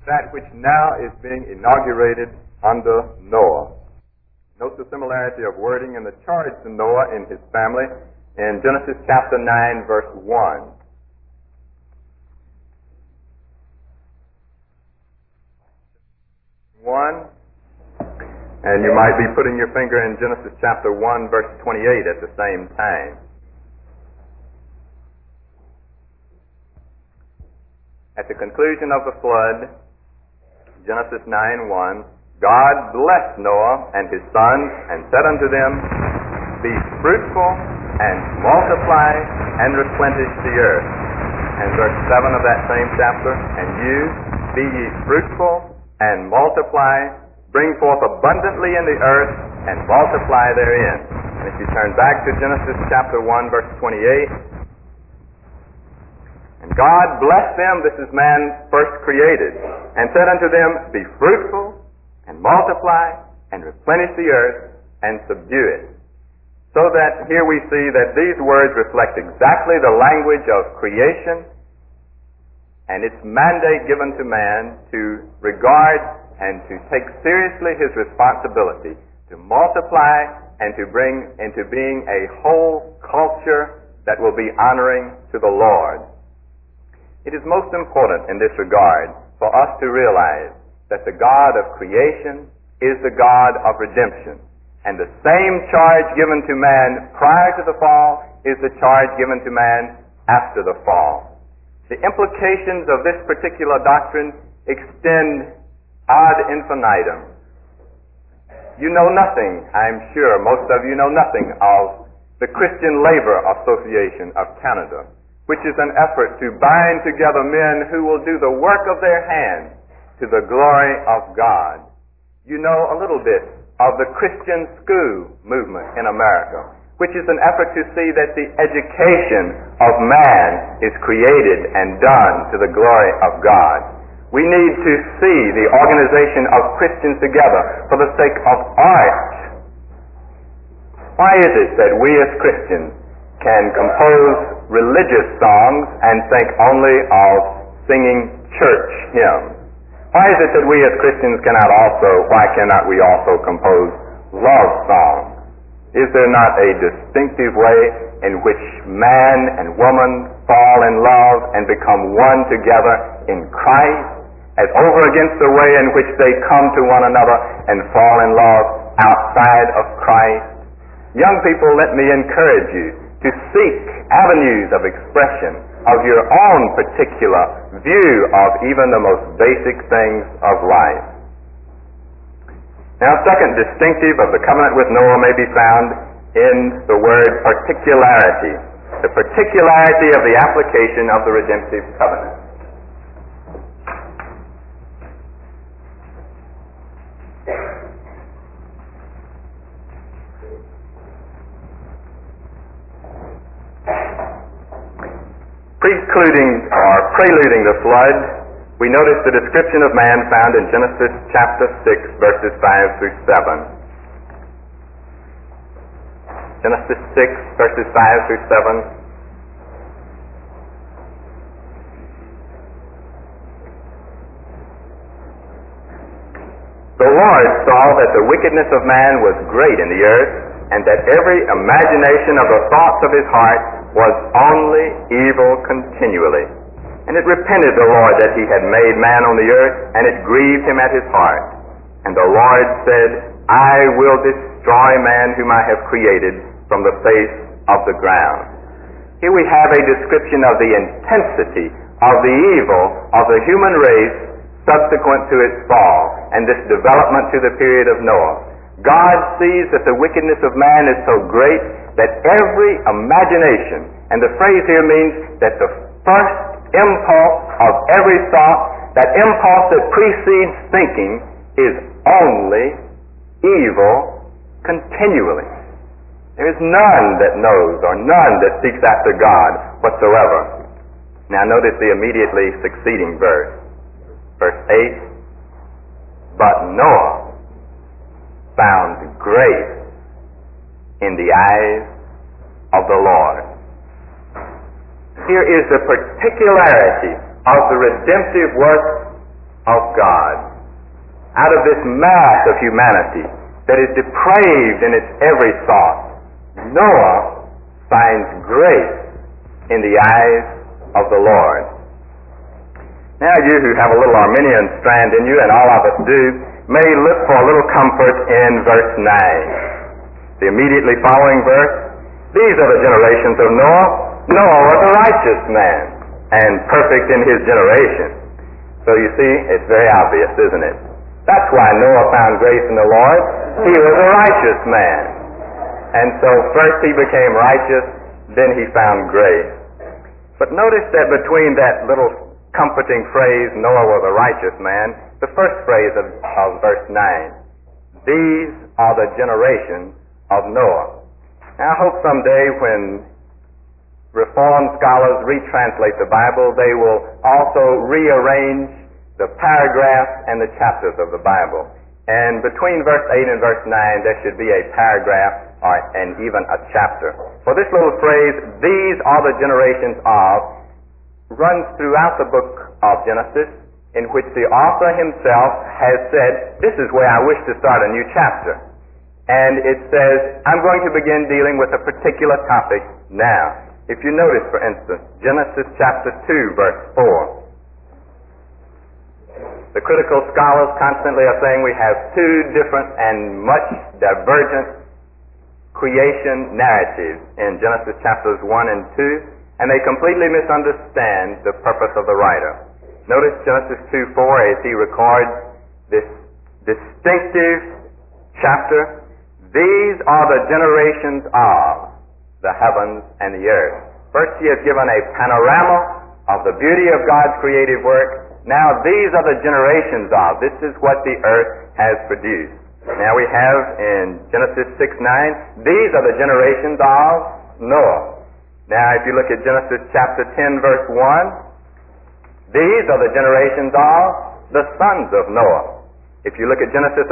that which now is being inaugurated under Noah. Note the similarity of wording and the charge to Noah and his family in Genesis chapter 9, verse 1. And you might be putting your finger in Genesis chapter 1, verse 28 at the same time. At the conclusion of the flood, Genesis 9:1, God blessed Noah and his sons and said unto them, Be fruitful and multiply and replenish the earth. And verse 7 of that same chapter, And you, be ye fruitful and multiply, bring forth abundantly in the earth and multiply therein. And if you turn back to Genesis chapter 1, verse 28, And God blessed them, this is man first created, and said unto them, Be fruitful and multiply and replenish the earth and subdue it. So that here we see that these words reflect exactly the language of creation and its mandate given to man to regard and to take seriously his responsibility to multiply and to bring into being a whole culture that will be honoring to the Lord. It is most important in this regard for us to realize that the God of creation is the God of redemption. And the same charge given to man prior to the fall is the charge given to man after the fall. The implications of this particular doctrine extend ad infinitum. You know nothing, I'm sure, most of you know nothing of the Christian Labor Association of Canada, which is an effort to bind together men who will do the work of their hands to the glory of God. You know a little bit of the Christian School movement in America, which is an effort to see that the education of man is created and done to the glory of God. We need to see the organization of Christians together for the sake of art. Why is it that we as Christians can compose religious songs and think only of singing church hymns? Why is it that we as Christians why cannot we also compose love songs? Is there not a distinctive way in which man and woman fall in love and become one together in Christ, as over against the way in which they come to one another and fall in love outside of Christ? Young people, let me encourage you to seek avenues of expression of your own particular view of even the most basic things of life. Now, second distinctive of the covenant with Noah may be found in the word particularity, the particularity of the application of the redemptive covenant. Preluding the flood, we notice the description of man found in Genesis chapter 6, verses 5 through 7. Genesis 6, verses 5 through 7. The Lord saw that the wickedness of man was great in the earth, and that every imagination of the thoughts of his heart was only evil continually. And it repented the Lord that he had made man on the earth, and it grieved him at his heart. And the Lord said, I will destroy man whom I have created from the face of the ground. Here we have a description of the intensity of the evil of the human race subsequent to its fall, and this development to the period of Noah. God sees that the wickedness of man is so great that every imagination, and the phrase here means that the first impulse of every thought, that impulse that precedes thinking, is only evil continually. There is none that knows or none that seeks after God whatsoever. Now notice the immediately succeeding verse. Verse 8, But Noah found grace in the eyes of the Lord. Here is the particularity of the redemptive work of God. Out of this mass of humanity that is depraved in its every thought, Noah finds grace in the eyes of the Lord. Now you who have a little Arminian strand in you, and all of us do, may look for a little comfort in verse 9. The immediately following verse, these are the generations of Noah. Noah was a righteous man and perfect in his generation. So you see, it's very obvious, isn't it? That's why Noah found grace in the Lord. He was a righteous man. And so first he became righteous, then he found grace. But notice that between that little comforting phrase, Noah was a righteous man, the first phrase of verse 9, these are the generations of Noah. Now I hope someday when Reformed scholars retranslate the Bible, they will also rearrange the paragraphs and the chapters of the Bible. And between verse 8 and verse 9, there should be a paragraph and even a chapter. For this little phrase, these are the generations of, runs throughout the book of Genesis, in which the author himself has said, this is where I wish to start a new chapter. And it says, I'm going to begin dealing with a particular topic now. If you notice, for instance, Genesis chapter 2, verse 4. The critical scholars constantly are saying we have two different and much divergent creation narratives in Genesis chapters 1 and 2, and they completely misunderstand the purpose of the writer. Notice Genesis 2:4 as he records this distinctive chapter. These are the generations of the heavens and the earth. First he has given a panorama of the beauty of God's creative work. Now these are the generations of. This is what the earth has produced. Now we have in Genesis 6:9, these are the generations of Noah. Now if you look at Genesis chapter 10 verse 1, these are the generations of the sons of Noah. If you look at Genesis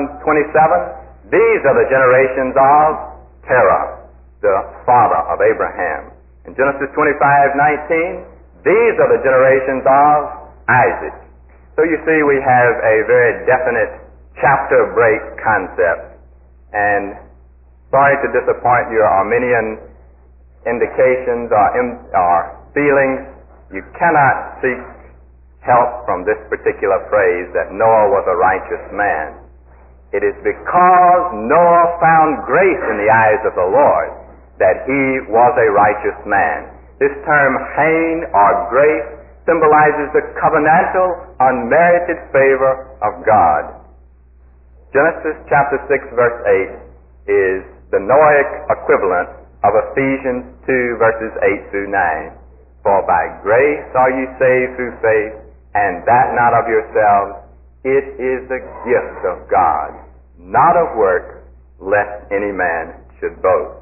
11:27, these are the generations of Terah, the father of Abraham. In Genesis 25:19, these are the generations of Isaac. So you see we have a very definite chapter break concept. And sorry to disappoint your Arminian indications or feelings, you cannot seek help from this particular phrase that Noah was a righteous man. It is because Noah found grace in the eyes of the Lord that he was a righteous man. This term hain or grace symbolizes the covenantal, unmerited favor of God. Genesis chapter 6 verse 8 is the Noahic equivalent of Ephesians 2 verses 8 through 9. For by grace are ye saved through faith, and that not of yourselves, it is the gift of God, not of works, lest any man should boast.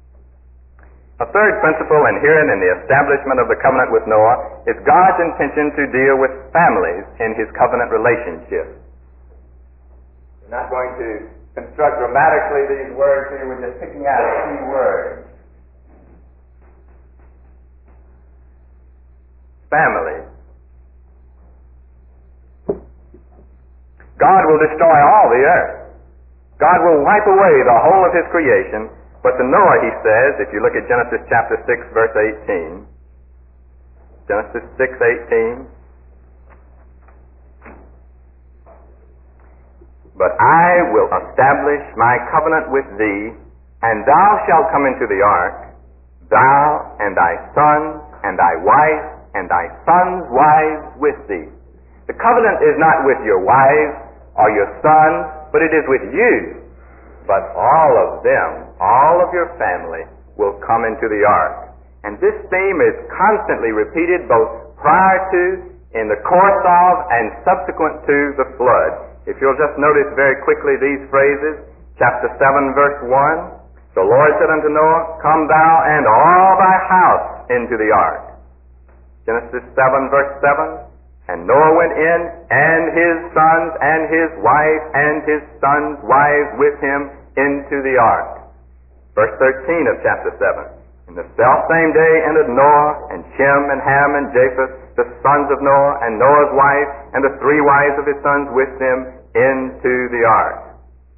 A third principle inherent in the establishment of the covenant with Noah is God's intention to deal with families in his covenant relationship. We're not going to construct grammatically these words here, we're just picking out a few words. Family. God will destroy all the earth. God will wipe away the whole of his creation. But to Noah, he says, if you look at Genesis chapter 6, verse 18, Genesis 6:18, but I will establish my covenant with thee, and thou shalt come into the ark, thou and thy sons and thy wife and thy sons' wives with thee. The covenant is not with your wives or your sons, but it is with you. But all of them, all of your family, will come into the ark. And this theme is constantly repeated both prior to, in the course of, and subsequent to the flood. If you'll just notice very quickly these phrases, chapter 7, verse 1, the Lord said unto Noah, come thou and all thy house into the ark. Genesis 7, verse 7, and Noah went in, and his sons and his wife and his sons' wives with him into the ark. Verse 13 of chapter 7. In the selfsame day entered Noah, and Shem, and Ham, and Japheth, the sons of Noah and Noah's wife and the 3 wives of his sons with them into the ark.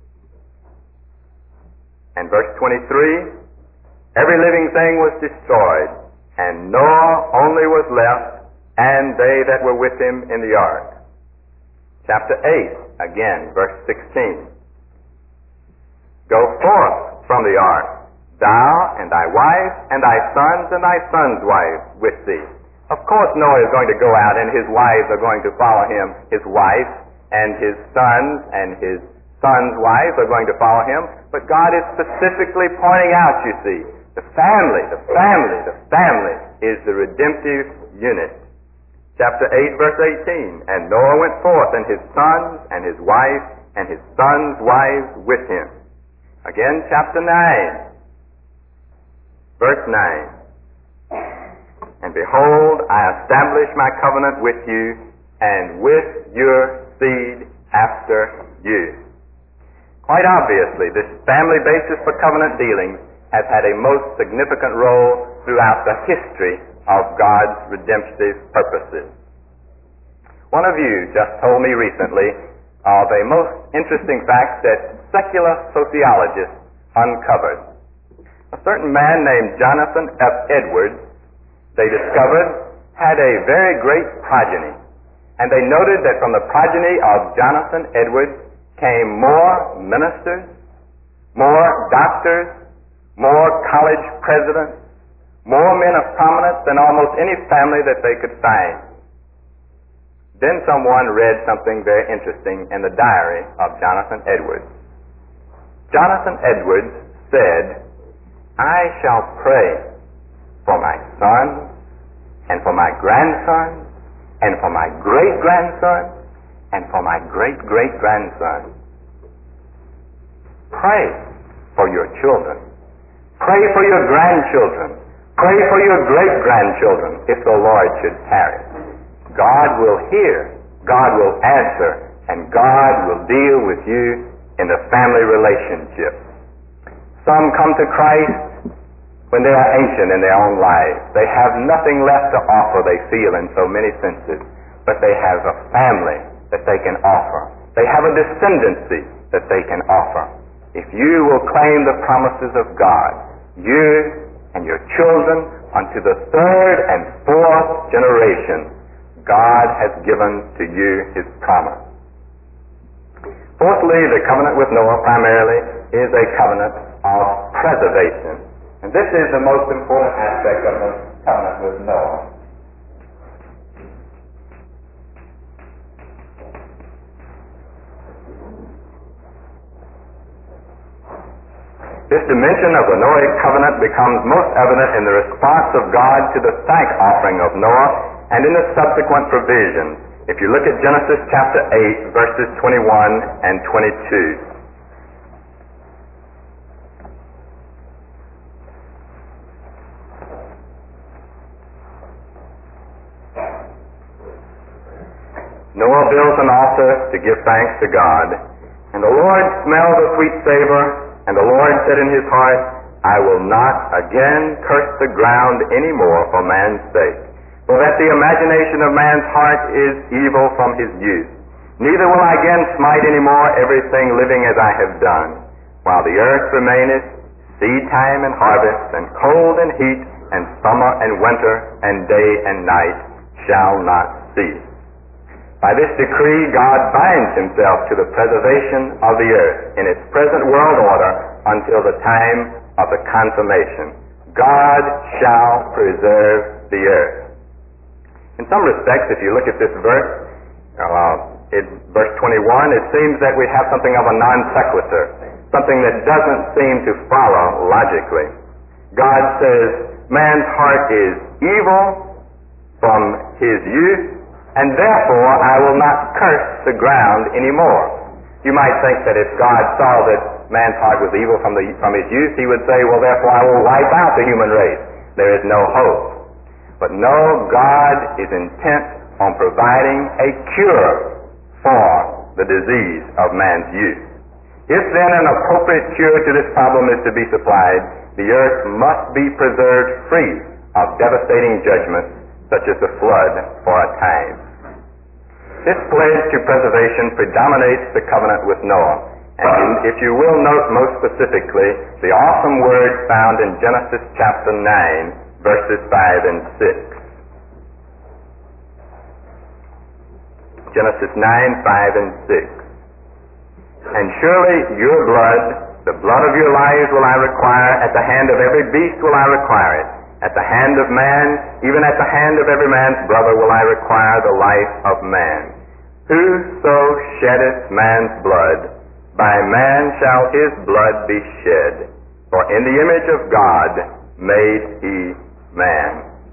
And verse 23, every living thing was destroyed, and Noah only was left, and they that were with him in the ark. Chapter 8, again, verse 16. Go forth from the ark, thou and thy wife and thy sons and thy sons' wives with thee. Of course Noah is going to go out and his wives are going to follow him. His wife and his sons' wives are going to follow him. But God is specifically pointing out, you see, the family is the redemptive unit. Chapter 8, verse 18. And Noah went forth, and his sons and his wife and his sons' wives with him. Again, chapter 9, verse 9. And behold, I establish my covenant with you and with your seed after you. Quite obviously, this family basis for covenant dealings has had a most significant role throughout the history of God's redemptive purposes. One of you just told me recently of a most interesting fact that secular sociologists uncovered. A certain man named Jonathan F. Edwards, they discovered, had a very great progeny. And they noted that from the progeny of Jonathan Edwards came more ministers, more doctors, more college presidents, more men of prominence than almost any family that they could find. Then someone read something very interesting in the diary of Jonathan Edwards. Jonathan Edwards said, I shall pray for my son and for my grandson and for my great-grandson and for my great-great-grandson. Pray for your children. Pray for your grandchildren. Pray for your great-grandchildren if the Lord should tarry. God will hear, God will answer, and God will deal with you in the family relationship. Some come to Christ when they are ancient in their own lives. They have nothing left to offer, they feel, in so many senses, but they have a family that they can offer. They have a descendancy that they can offer. If you will claim the promises of God, you and your children unto the 3rd and 4th generation, God has given to you his promise. Fourthly, the covenant with Noah primarily is a covenant of preservation. And this is the most important aspect of the covenant with Noah. This dimension of the Noahic covenant becomes most evident in the response of God to the thank offering of Noah and in the subsequent provisions. If you look at Genesis chapter 8, verses 21 and 22. Noah built an altar to give thanks to God, and the Lord smelled a sweet savor, and the Lord said in his heart, I will not again curse the ground any more for man's sake, for that the imagination of man's heart is evil from his youth. Neither will I again smite any more everything living as I have done. While the earth remaineth, seed time and harvest, and cold and heat, and summer and winter, and day and night shall not cease. By this decree, God binds himself to the preservation of the earth in its present world order until the time of the consummation. God shall preserve the earth. In some respects, if you look at this verse, verse 21, it seems that we have something of a non sequitur, something that doesn't seem to follow logically. God says, man's heart is evil from his youth, and therefore I will not curse the ground anymore. You might think that if God saw that man's heart was evil from his youth, he would say, well, therefore I will wipe out the human race. There is no hope. But no, God is intent on providing a cure for the disease of man's youth. If then an appropriate cure to this problem is to be supplied, the earth must be preserved free of devastating judgments such as the flood, for a time. This pledge to preservation predominates the covenant with Noah. And if you will note most specifically the awesome words found in Genesis chapter 9, verses 5 and 6. Genesis 9, 5 and 6. And surely your blood, the blood of your lives will I require, at the hand of every beast will I require it. At the hand of man, even at the hand of every man's brother will I require the life of man. Whoso sheddeth man's blood, by man shall his blood be shed. For in the image of God made he man.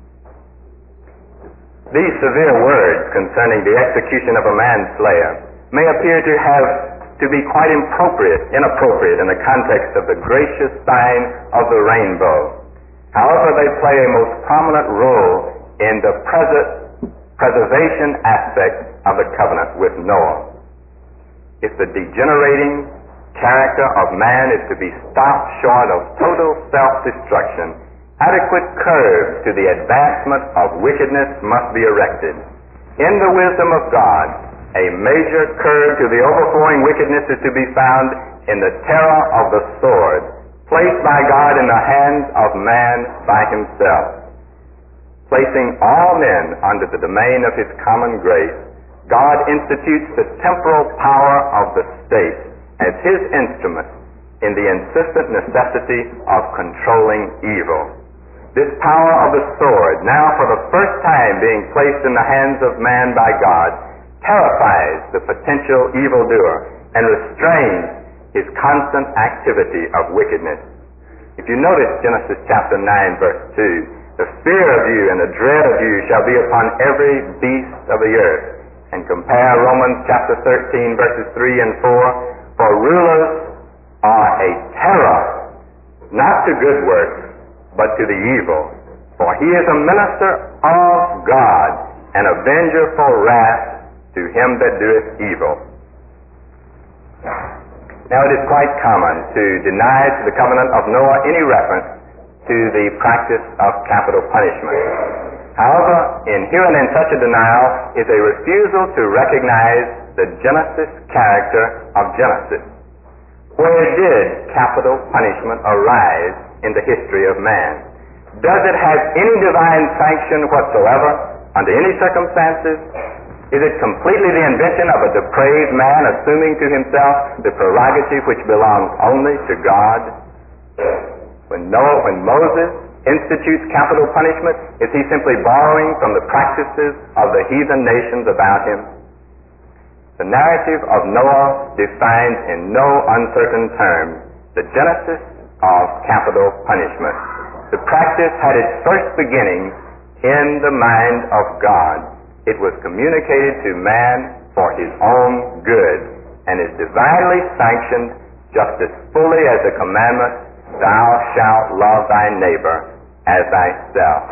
These severe words concerning the execution of a manslayer may appear to be quite inappropriate in the context of the gracious sign of the rainbow. However, they play a most prominent role in the preservation aspect of the covenant with Noah. If the degenerating character of man is to be stopped short of total self-destruction, adequate curves to the advancement of wickedness must be erected. In the wisdom of God, a major curve to the overflowing wickedness is to be found in the terror of the sword, placed by God in the hands of man by himself. Placing all men under the domain of his common grace, God institutes the temporal power of the state as his instrument in the insistent necessity of controlling evil. This power of the sword, now for the first time being placed in the hands of man by God, terrifies the potential evildoer and restrains his constant activity of wickedness. If you notice Genesis chapter 9, verse 2, the fear of you and the dread of you shall be upon every beast of the earth. And compare Romans chapter 13, verses 3 and 4. For rulers are a terror, not to good works, but to the evil. For he is a minister of God, an avenger for wrath to him that doeth evil. Now it is quite common to deny to the covenant of Noah any reference to the practice of capital punishment. However, inherent in such a denial is a refusal to recognize the Genesis character of Genesis. Where did capital punishment arise in the history of man? Does it have any divine sanction whatsoever under any circumstances? Is it completely the invention of a depraved man assuming to himself the prerogative which belongs only to God? When Moses institutes capital punishment, is he simply borrowing from the practices of the heathen nations about him? The narrative of Noah defines in no uncertain terms the genesis of capital punishment. The practice had its first beginning in the mind of God. It was communicated to man for his own good and is divinely sanctioned just as fully as the commandment, "Thou shalt love thy neighbor as thyself."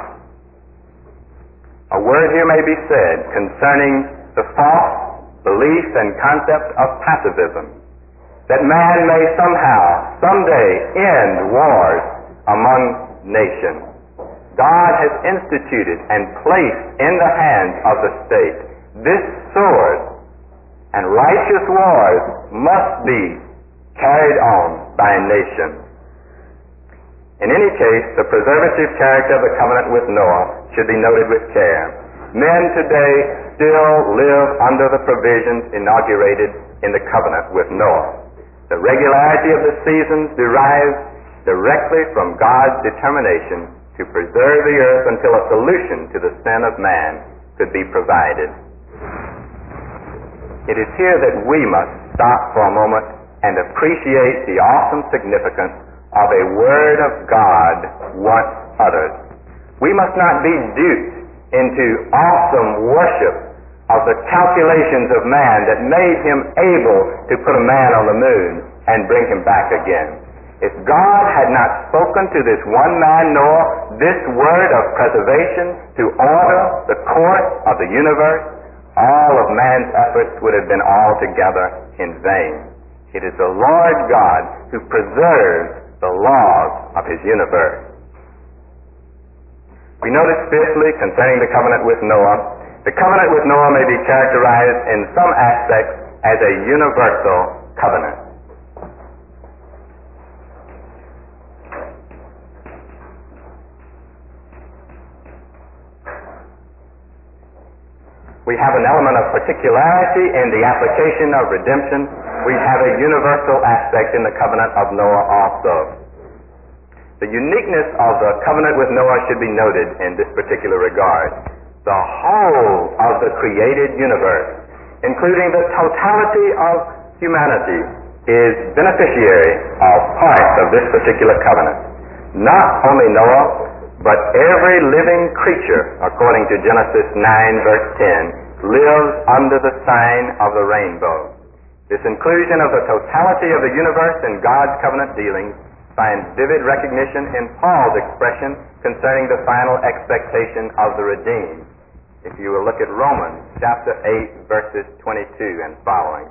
A word here may be said concerning the false belief and concept of pacifism, that man may somehow, someday, end wars among nations. God has instituted and placed in the hands of the state this sword, and righteous wars must be carried on by nations. In any case, the preservative character of the covenant with Noah should be noted with care. Men today still live under the provisions inaugurated in the covenant with Noah. The regularity of the seasons derives directly from God's determination to preserve the earth until a solution to the sin of man could be provided. It is here that we must stop for a moment and appreciate the awesome significance of a word of God once uttered. We must not be duped into awesome worship of the calculations of man that made him able to put a man on the moon and bring him back again. If God had not spoken to this one man Noah this word of preservation to order the course of the universe, all of man's efforts would have been altogether in vain. It is the Lord God who preserves the laws of his universe. We notice fifthly, concerning the covenant with Noah, the covenant with Noah may be characterized in some aspects as a universal covenant. We have an element of particularity in the application of redemption. We have a universal aspect in the covenant of Noah also. The uniqueness of the covenant with Noah should be noted in this particular regard. The whole of the created universe, including the totality of humanity, is beneficiary of parts of this particular covenant. Not only Noah, but every living creature, according to Genesis 9, verse 10, lives under the sign of the rainbow. This inclusion of the totality of the universe in God's covenant dealings finds vivid recognition in Paul's expression concerning the final expectation of the redeemed. If you will look at Romans chapter 8, verses 22 and following.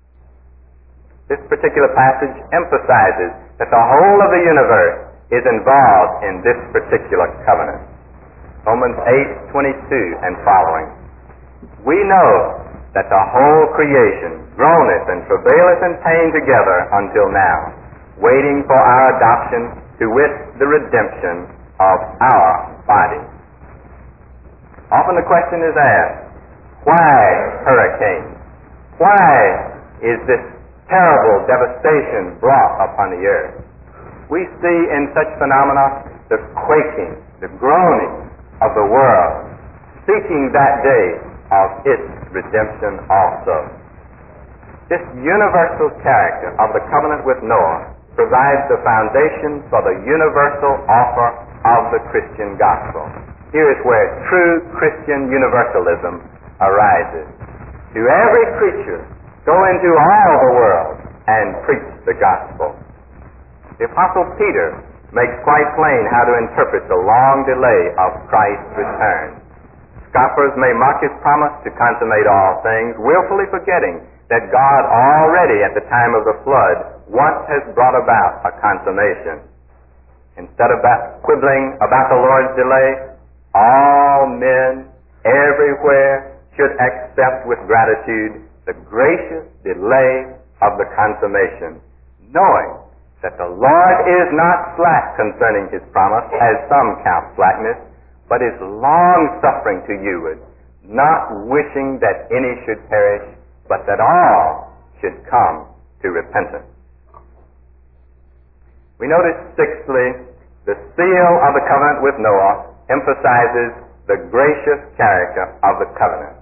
This particular passage emphasizes that the whole of the universe is involved in this particular covenant. Romans 8:22 and following. We know that the whole creation groaneth and travaileth in pain together until now, waiting for our adoption, to wit, the redemption of our body. Often the question is asked, why hurricanes? Why is this terrible devastation brought upon the earth? We see in such phenomena the quaking, the groaning of the world, seeking that day of its redemption also. This universal character of the covenant with Noah provides the foundation for the universal offer of the Christian gospel. Here is where true Christian universalism arises. To every creature, go into all the world and preach the gospel. The Apostle Peter makes quite plain how to interpret the long delay of Christ's return. Scoffers may mock his promise to consummate all things, willfully forgetting that God already at the time of the flood once has brought about a consummation. Instead of quibbling about the Lord's delay, all men everywhere should accept with gratitude the gracious delay of the consummation, knowing that the Lord is not slack concerning his promise, as some count slackness, but is long-suffering to you, not wishing that any should perish, but that all should come to repentance. We notice, sixthly, the seal of the covenant with Noah emphasizes the gracious character of the covenant.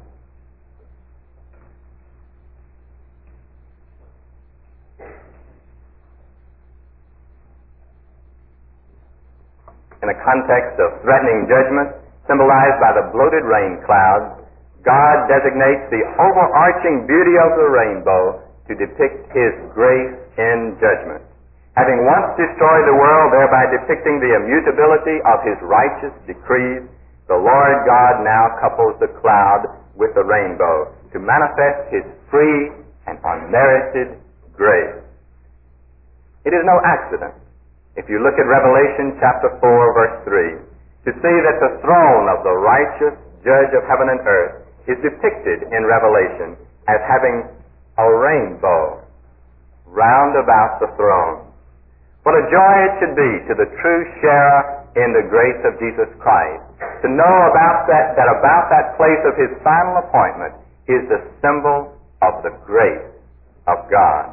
In a context of threatening judgment, symbolized by the bloated rain clouds, God designates the overarching beauty of the rainbow to depict his grace in judgment. Having once destroyed the world, thereby depicting the immutability of his righteous decrees, the Lord God now couples the cloud with the rainbow to manifest his free and unmerited grace. It is no accident, if you look at Revelation chapter 4, verse 3, to see that the throne of the righteous judge of heaven and earth is depicted in Revelation as having a rainbow round about the throne. What a joy it should be to the true sharer in the grace of Jesus Christ to know about that about that place of his final appointment is the symbol of the grace of God.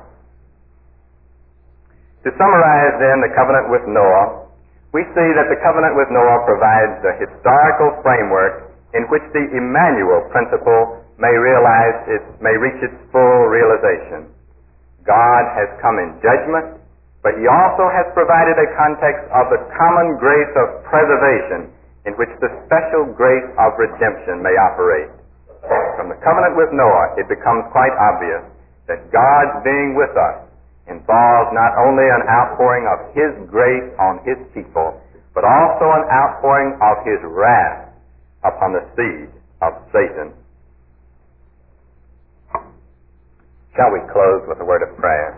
To summarize then the covenant with Noah, we see that the covenant with Noah provides the historical framework in which the Emmanuel principle may reach its full realization. God has come in judgment, but he also has provided a context of the common grace of preservation in which the special grace of redemption may operate. From the covenant with Noah, it becomes quite obvious that God's being with us involves not only an outpouring of his grace on his people, but also an outpouring of his wrath upon the seed of Satan. Shall we close with a word of prayer?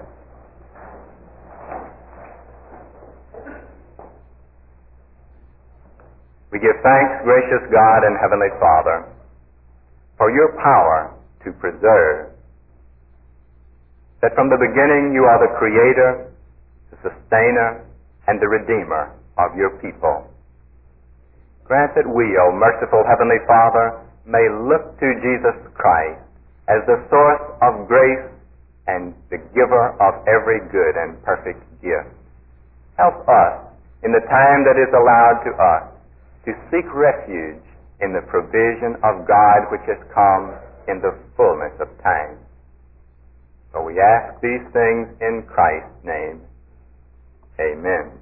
We give thanks, gracious God and Heavenly Father, for your power to preserve. That from the beginning you are the Creator, the Sustainer, and the Redeemer of your people. Grant that we, O merciful Heavenly Father, may look to Jesus Christ as the source of grace and the giver of every good and perfect gift. Help us, in the time that is allowed to us, to seek refuge in the provision of God which has come in the fullness of time. For we ask these things in Christ's name. Amen.